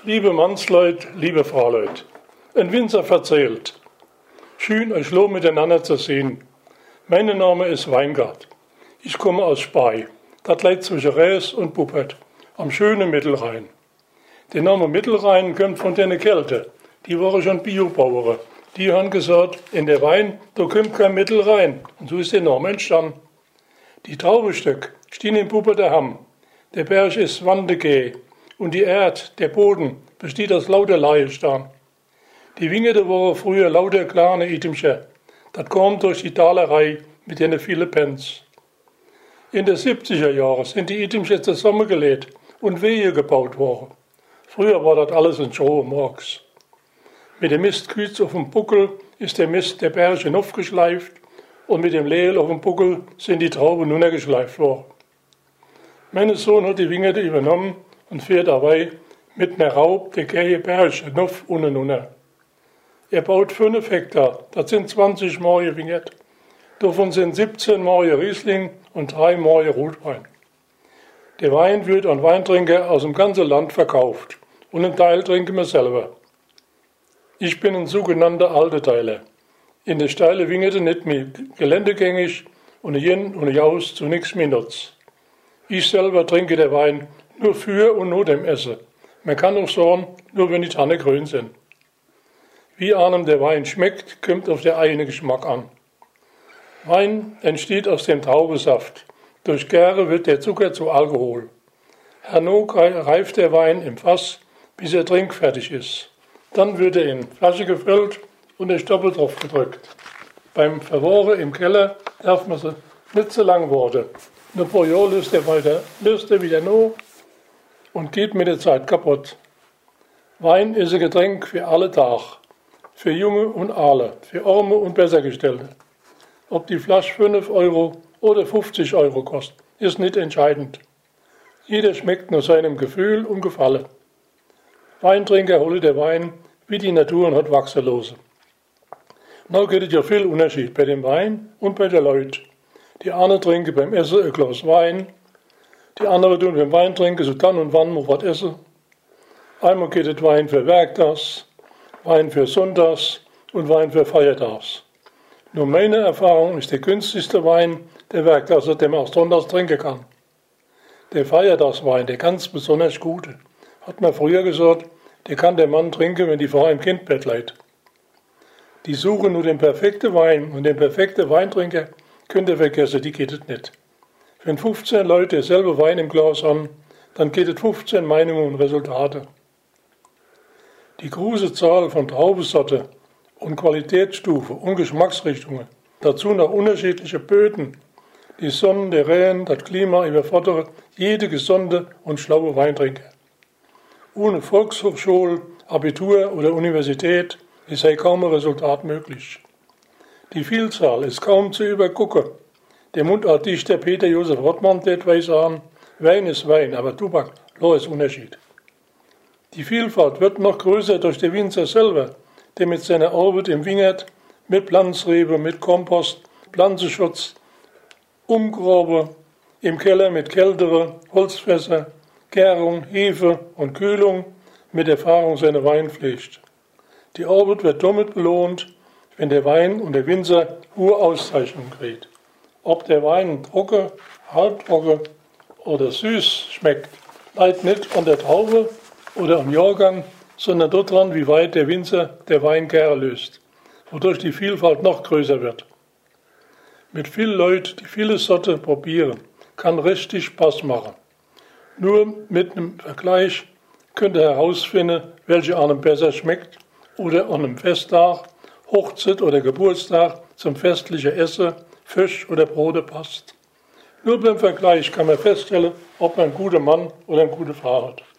Liebe Mannsleut, liebe Frauleut, ein Winzer verzählt. Schön euch lo miteinander zu sehen. Mein Name ist Weingart. Ich komme aus Spey. Das liegt zwischen Räs und Puppert, am schönen Mittelrhein. Der Name Mittelrhein kommt von der Kälte. Die waren schon Biobauern. Die haben gesagt, in der Wein, da kommt kein Mittel rein. Und so ist der Name entstanden. Die Traubestück stehen in Pupperter Hamm. Der Berg ist wandegäh. Und die Erd, der Boden, besteht aus lauter Leihestein. Die Wingerte waren früher lauter kleine Itemsche. Das kam durch die Talerei mit den vielen Pence. In den 70er Jahren sind die Itemsche zusammengelegt und Wege gebaut worden. Früher war das alles in Stroh morgens. Mit dem Mistkütz auf dem Buckel ist der Mist der Berge hinaufgeschleift und mit dem Lehl auf dem Buckel sind die Trauben nun geschleift worden. Mein Sohn hat die Wingerte übernommen und fährt dabei mit einer Raub der Gähe Berge hinauf und runter. Er baut 5 Hektar, das sind 20 Mooie Wingert. Davon sind 17 Mooie Riesling und 3 Mooie Rotwein. Der Wein wird an Weintrinker aus dem ganzen Land verkauft und einen Teil trinken wir selber. Ich bin ein sogenannter Alteteiler. In der steile Wingerte nicht mehr geländegängig und jen und jaus zu nichts mehr nutz. Ich selber trinke den Wein nur für und nur dem Essen. Man kann auch sagen, nur wenn die Tanne grün sind. Wie einem der Wein schmeckt, kommt auf der eigene Geschmack an. Wein entsteht aus dem Traubensaft. Durch Gäre wird der Zucker zu Alkohol. Hernach reift der Wein im Fass, bis er trinkfertig ist. Dann wird er in Flasche gefüllt und der Stoppel drauf gedrückt. Beim Verwahren im Keller darf man sie nicht so lang warten. Nur pro Jahr löst er wieder nach und geht mit der Zeit kaputt. Wein ist ein Getränk für alle Tage, für Junge und Aale, für Arme und Bessergestellte. Ob die Flasche 5 Euro oder 50 Euro kostet, ist nicht entscheidend. Jeder schmeckt nach seinem Gefühl und Gefallen. Weintrinker holen der Wein, wie die Natur hat wachsen lassen. Now gibt es ja viel Unterschied bei dem Wein und bei den Leuten. Die einen trinken beim Essen ein Glas Wein, die anderen tun beim Wein trinken so dann und wann mal was essen. Einmal geht es Wein für Werktags, Wein für Sonntags und Wein für Feiertags. Nur meine Erfahrung ist der günstigste Wein der Werktags, den man auch sonntags trinken kann. Der Feiertagswein, der ganz besonders gute, hat man früher gesagt, der kann der Mann trinken, wenn die Frau im Kindbett liegt. Die suchen nur den perfekten Wein und den perfekten Weintrinker könnt ihr vergessen, die geht es nicht. Wenn 15 Leute dasselbe Wein im Glas haben, dann geht es 15 Meinungen und Resultate. Die große Zahl von Traubensorten und Qualitätsstufen und Geschmacksrichtungen, dazu noch unterschiedliche Böden, die Sonne, der Rhein, das Klima überfordern jede gesunde und schlaue Weintrinker. Ohne Volkshochschule, Abitur oder Universität ist hier kaum ein Resultat möglich. Die Vielzahl ist kaum zu übergucken. Der Mundartdichter Peter Josef Rottmann wird sagen, Wein ist Wein, aber Tobak, ist Unterschied. Die Vielfalt wird noch größer durch den Winzer selber, der mit seiner Arbeit im Wingert, mit Pflanzrebe, mit Kompost, Pflanzenschutz, Umgraben, im Keller mit kältere Holzfässer, Gärung, Hefe und Kühlung mit Erfahrung seiner Wein pflegt. Die Arbeit wird damit belohnt, wenn der Wein und der Winzer hohe Auszeichnungen kriegt. Ob der Wein trocken, halbtrocken oder süß schmeckt, liegt nicht an der Traube oder am Jahrgang, sondern daran, wie weit der Winzer der Wein gären löst, wodurch die Vielfalt noch größer wird. Mit vielen Leuten, die viele Sorten probieren, kann richtig Spaß machen. Nur mit einem Vergleich könnt ihr herausfinden, welche einem besser schmeckt oder an einem Festtag, Hochzeit oder Geburtstag zum festlichen Essen, Fisch oder Brote passt. Nur beim Vergleich kann man feststellen, ob man einen guten Mann oder eine gute Frau hat.